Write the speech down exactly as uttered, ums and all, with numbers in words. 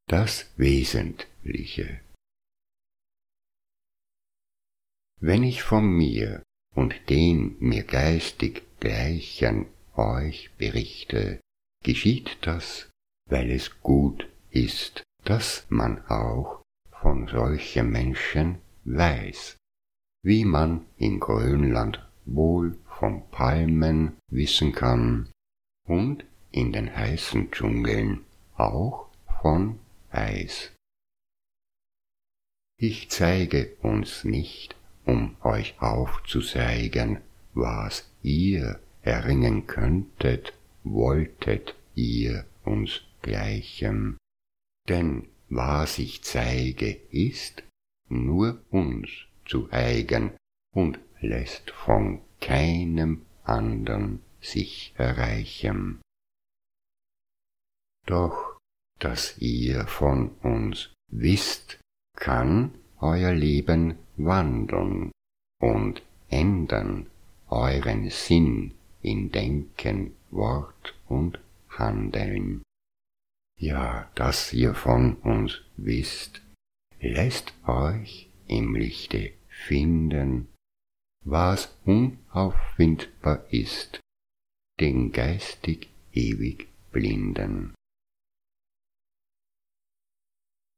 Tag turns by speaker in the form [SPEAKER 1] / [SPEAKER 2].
[SPEAKER 1] das Wesentliche. Wenn ich von mir und den mir geistig Gleichen euch berichte, geschieht das, weil es gut ist, dass man auch von solchen Menschen weiß, wie man in Grönland wohl von Palmen wissen kann und in den heißen Dschungeln auch von Eis. Ich zeige uns nicht, um euch aufzuzeigen, was ihr erringen könntet, wolltet ihr uns gleichen. Denn was ich zeige, ist nur uns zu eigen und lässt von keinem andern sich erreichen. Doch, dass ihr von uns wisst, kann euer Leben wandeln und ändern euren Sinn in Denken, Wort und Handeln. Ja, dass ihr von uns wisst, lässt euch im Lichte finden, was unauffindbar ist, den geistig ewig Blinden.